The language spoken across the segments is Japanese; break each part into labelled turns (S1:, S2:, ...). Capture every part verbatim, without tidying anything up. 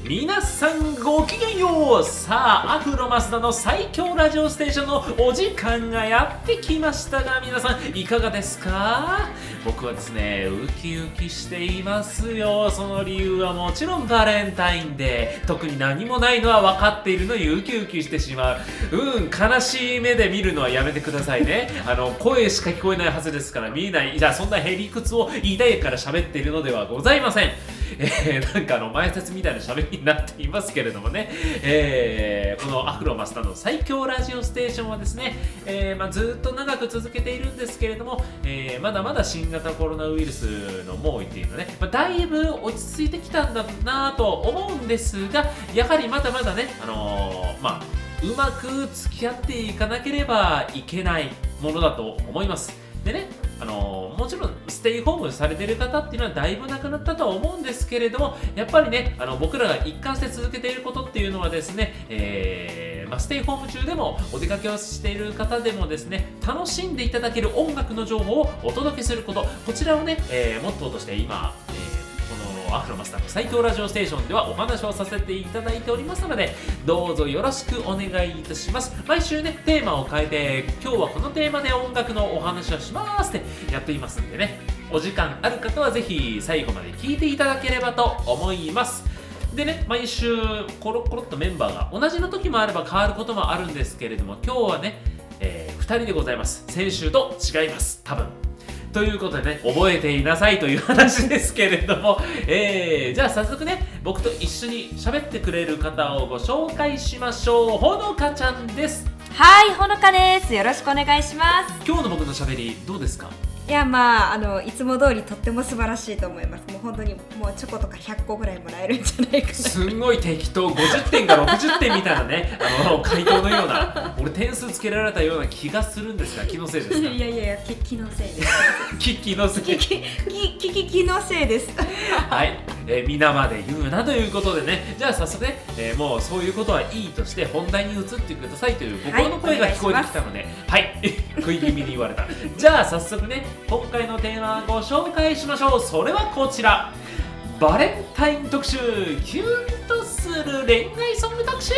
S1: 皆さんごきげんよう。さあ、アフロマスダの最強ラジオステーションのお時間がやってきましたが、皆さんいかがですか？僕はですね、ウキウキしていますよ。その理由はもちろんバレンタインデー。特に何もないのは分かっているのにウキウキしてしまう。うん、悲しい目で見るのはやめてくださいね。あの声しか聞こえないはずですから見えない。じゃあそんなへりくつを抱いから喋っているのではございません。えー、なんかあの前説みたいな喋りになっていますけれどもね、えー、このアフロマスタの最強ラジオステーションはですね、えーまあ、ずっと長く続けているんですけれども、えー、まだまだ新型コロナウイルスの猛威っていうのね、まあ、だいぶ落ち着いてきたんだなと思うんですが、やはりまだまだね、あのー、まあうまく付き合っていかなければいけないものだと思います。でね、あのー、もちろんステイホームされている方っていうのはだいぶなくなったとは思うんですけれども、やっぱりね、あの僕らが一貫して続けていることっていうのはですね、えーまあ、ステイホーム中でもお出かけをしている方でもですね、楽しんでいただける音楽の情報をお届けすること、こちらをね、えー、モットーとして今、えーアフロマスターの最強ラジオステーションではお話をさせていただいておりますので、どうぞよろしくお願いいたします。毎週ね、テーマを変えて、今日はこのテーマで音楽のお話をしますってやっていますんでね、お時間ある方はぜひ最後まで聞いていただければと思います。でね、毎週コロコロっとメンバーが同じの時もあれば変わることもあるんですけれども、今日はね、えー、ふたりでございます。先週と違います、多分。ということでね、覚えていなさいという話ですけれども、えー、じゃあ早速ね、僕と一緒に喋ってくれる方をご紹介しましょう。ほのかちゃんです。
S2: はい、ほのかです。よろしくお願いします。
S1: 今日の僕の喋りどうですか？
S2: いや、まあ、あのいつも通りとっても素晴らしいと思います。もう本当にもうチョコとかひゃっこぐらいもらえるんじゃないかな。す
S1: んごい適当、ごじゅってんかろくじゅってんみたいなね、あの回答のような、俺点数つけられたような気がするんですが、気のせいですか？
S2: いやいやいや、気のせいです。
S1: 気気のせい。
S2: 気気気のせいです。
S1: はい、えー、皆まで言うなということでね、じゃあ早速ね、えー、もうそういうことはいいとして本題に移ってくださいという心の声が聞こえてきたので、はい、食い気味に言われた。じゃあ早速ね、今回のテーマをご紹介しましょう。それはこちら、バレンタイン特集、キュンとする恋愛ソング特集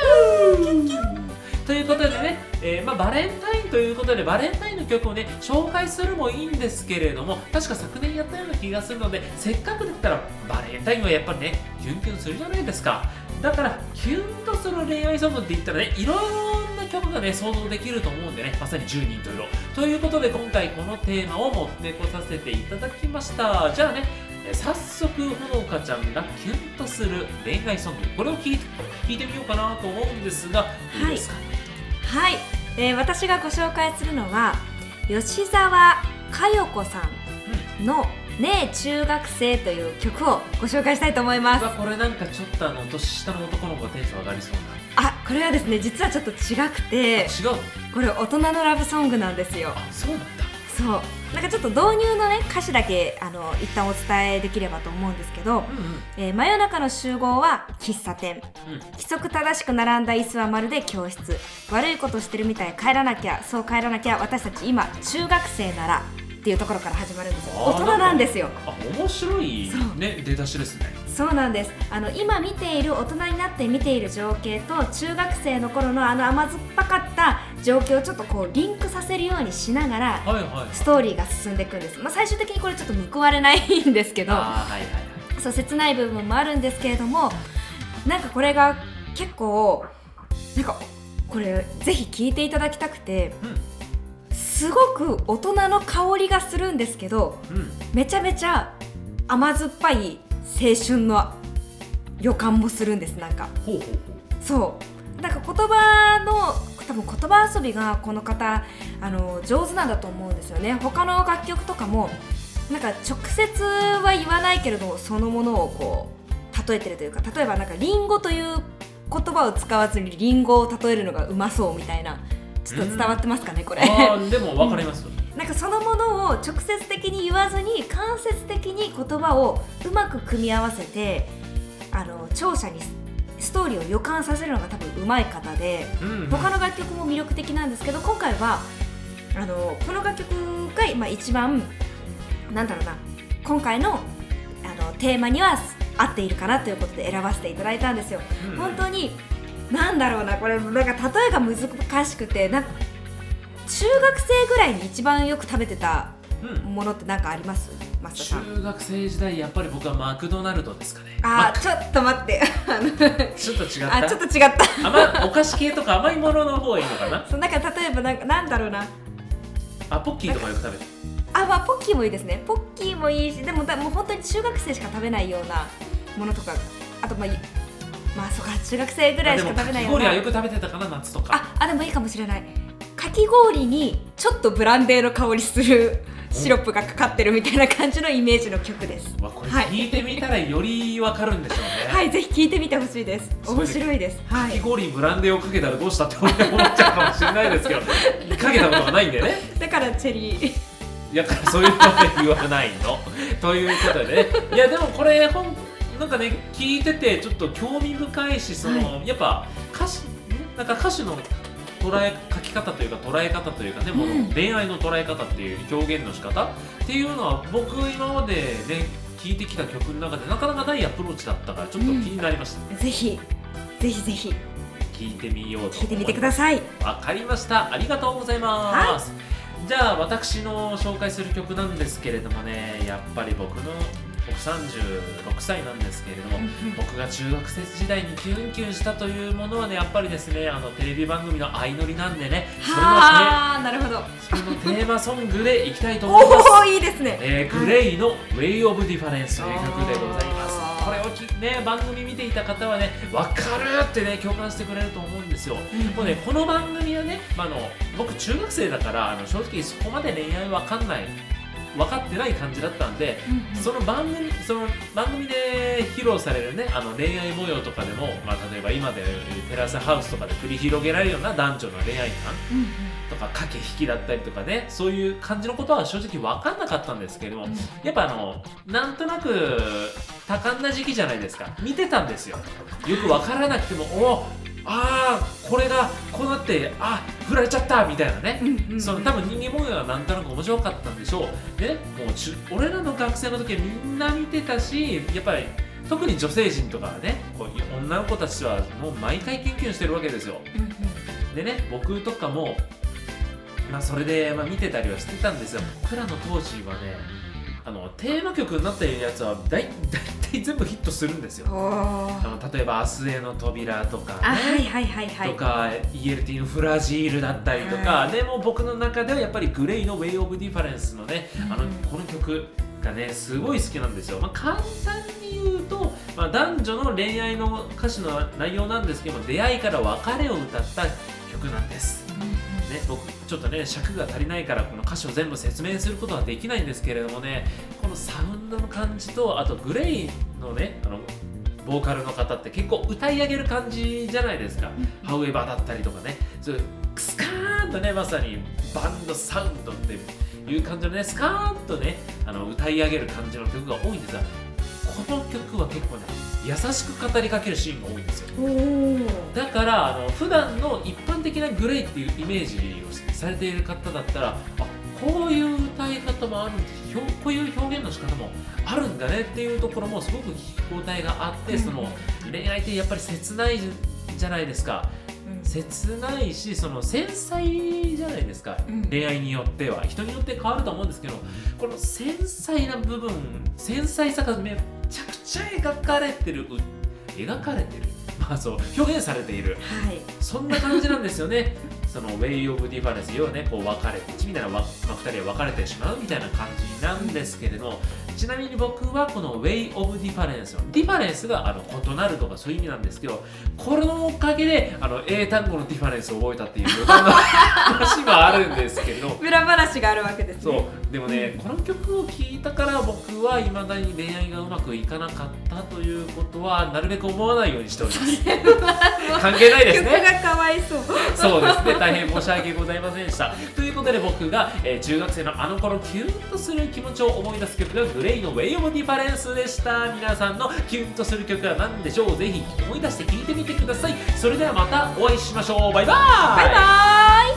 S1: ということでね、えーまあ、バレンタインということでバレンタインの曲をね紹介するもいいんですけれども、確か昨年やったような気がするので、せっかくだったらバレンタインはやっぱりねキュンキュンするじゃないですか。だからキュンとする恋愛ソングって言ったらね、いろいろな曲がね想像できると思うんでね、まさにじゅうにんと色ということで、今回このテーマを持ってこさせていただきました。じゃあね、早速ほのかちゃんがキュンとする恋愛ソング、これを聞いて、聞いてみようかなと思うんですが、どうですか？
S2: はい、はい、えー、私がご紹介するのは吉沢佳代子さんの、うん、ねえ中学生という曲をご紹介したいと思います。
S1: これなんかちょっとあの年下の男の子がテンション上がりそうな。
S2: あ、これはですね、実はちょっと違くて、
S1: 違う
S2: これ大人のラブソングなんですよ。
S1: あ、そうなんだ。
S2: そう、なんかちょっと導入のね歌詞だけあの一旦お伝えできればと思うんですけど、うんうん、えー、真夜中の集合は喫茶店、うん、規則正しく並んだ椅子はまるで教室、悪いことしてるみたい、帰らなきゃ、そう帰らなきゃ、私たち今中学生ならっていうところから始まるんですよ。大人なんですよ。
S1: あ、面白いね、出だしですね。
S2: そうなんです。あの今見ている、大人になって見ている情景と中学生の頃のあの甘酸っぱかった状況をちょっとこうリンクさせるようにしながら、はいはいはい、ストーリーが進んでいくんです。まあ、最終的にこれちょっと報われないんですけど、あ、はいはいはい、そう切ない部分もあるんですけれども、なんかこれが結構なんかこれぜひ聴いていただきたくて、うん、すごく大人の香りがするんですけど、うん、めちゃめちゃ甘酸っぱい青春の予感もするんです。なんかほうほうほう、そうなんか言葉の多分言葉遊びがこの方あの上手なんだと思うんですよね。他の楽曲とかもなんか直接は言わないけれどそのものをこう例えてるというか、例えばなんかリンゴという言葉を使わずにリンゴを例えるのがうまそうみたいな、ちょっと伝わってますかねこれ。
S1: あでも分かります、
S2: うん、なんかそのものを直接的に言わずに間接的に言葉をうまく組み合わせてあの聴者にストーリーを予感させるのが多分上手い方で、うんうん、他の楽曲も魅力的なんですけど、今回はあのこの楽曲が、まあ、一番なんだろうな、今回のあのテーマには合っているかなということで選ばせていただいたんですよ、うん、本当になんだろうな、これなんか例えが難しくて、なんか中学生ぐらいに一番よく食べてたものって何かあります？マスタさん。
S1: 中学生時代やっぱり僕はマクドナルドですかね。
S2: あー、ちょっと待って
S1: ちょっと違った。
S2: あ、ちょっと違った
S1: 甘お菓子系とか甘いものの方がいいのかな。
S2: そう、なんか例えばなんかなんだろうな、
S1: あ、ポッキーとかよく食べてる。
S2: あ、まあポッキーもいいですね。ポッキーもいいし、でもだもう本当に中学生しか食べないようなものとか、あとまあまあそうか、中学生ぐらいしか食べないような。
S1: かき氷はよく食べてたかな、夏とか。
S2: ああ、でもいいかもしれない。かき氷にちょっとブランデーの香りするシロップがかかってるみたいな感じのイメージの曲です。
S1: わ、これ聞いてみたらよりわかるんでしょうね。
S2: はい、ぜひ聞いてみてほしいです。面白いです。
S1: かき氷にブランデーをかけたらどうしたって思っちゃうかもしれないですけど、かけたことがないんでね。
S2: だからチェリー。
S1: いや、そういうのは言わないの。ということでね、いやでもこれ本なんかね、聞いててちょっと興味深いし、その、はい、やっぱ歌詞なんか歌詞の捉え書き方というか捉え方というかね、もう恋愛の捉え方っていう表現の仕方っていうのは僕今までね聴いてきた曲の中でなかなかないアプローチだったからちょっと気になりました、
S2: うん、ぜひぜひぜひ
S1: 聴いてみようと思います。
S2: 聴いてみてください。
S1: わかりました。ありがとうございます、はい、じゃあ私の紹介する曲なんですけれどもね、やっぱり僕の僕さんじゅうろくさいなんですけれども、僕が中学生時代にキュンキュンしたというものはね、やっぱりですね、あのテレビ番組の相乗りなんでね、
S2: それのはあ、なるほど、
S1: それのテーマソングでいきたいと思います。
S2: おお、いいですね、
S1: えー、グレイの Way of Difference という曲でございます。これをき、ね、番組見ていた方はね、分かるってね共感してくれると思うんですよ、うん、もうね、この番組はね、まあ、あの僕中学生だからあの正直そこまで恋愛分かんない分かってない感じだったんで、うんうん、その番組その番組で披露されるね、あの恋愛模様とかでも、まあ、例えば今でいうテラスハウスとかで繰り広げられるような男女の恋愛観とか駆け引きだったりとかね、そういう感じのことは正直分かんなかったんですけれども、うん、やっぱあのなんとなく多感な時期じゃないですか。見てたんですよ。よく分からなくても、おあーこれがこうなって、あ振られちゃったみたいなね、うんうんうん、その多分人間模様はなんとなく面白かったんでしょうで、もうち俺らの学生の時はみんな見てたし、やっぱり特に女性陣とかはね、こう女の子たちはもう毎回キュンキュンしてるわけですよ、うんうん、でね、僕とかも、まあ、それで、まあ、見てたりはしてたんですよ。僕らの当時はね、あのテーマ曲になっているやつはだいたい全部ヒットするんですよ。あの例えば明日への扉とかね、
S2: はいはいはいはい、
S1: とか イーエルティー のフラジールだったりとか、はい、でも僕の中ではやっぱりグレイの Way of Difference のね、うん、あのこの曲がねすごい好きなんですよ。まあ、簡単に言うと、まあ、男女の恋愛の歌詞の内容なんですけども、出会いから別れを歌った曲なんです。ね、僕ちょっとね尺が足りないからこの歌詞を全部説明することはできないんですけれどもね、このサウンドの感じと、あとグレイのねあのボーカルの方って結構歌い上げる感じじゃないですか、うん、ハウエバーだったりとかね、そういうスカーンとね、まさにバンドサウンドっていう感じのね、スカーンとねあの歌い上げる感じの曲が多いんですが、この曲は結構ね優しく語りかけるシーンが多いんですよ。だからあの普段の一般的なグレイっていうイメージをされている方だったら、あこういう歌い方もあるんですよ、こういう表現の仕方もあるんだねっていうところもすごく聞き応えがあって、その恋愛ってやっぱり切ないじゃないですか、うん、切ないし、その繊細じゃないですか、うん、恋愛によっては人によって変わると思うんですけど、この繊細な部分、繊細さがめちゃくちゃ描かれてる描かれてるまあそう表現されている、はい、そんな感じなんですよね。その Way of Difference、 要はねこう別れてみたいな、まあ、ふたりは別れてしまうみたいな感じなんですけれども、ちなみに僕はこの Way of Difference の Difference があの異なるとかそういう意味なんですけど、これのおかげであの英単語の Difference を覚えたっていう余談の話もあるんですけど
S2: 裏話があるわけですね。
S1: そうでもね、この曲を聴いたから僕は未だに恋愛がうまくいかなかったということはなるべく思わないようにしております関係ないですね。
S2: 曲がかわいそう
S1: そうですね、大変申し訳ございませんでした。ということで僕が、えー、中学生のあの頃キュンとする気持ちを思い出す曲がグレイの Way of Difference でした。皆さんのキュンとする曲は何でしょう。ぜひ思い出して聴いてみてください。それではまたお会いしましょう。バイバーイ。
S2: バイバーイ。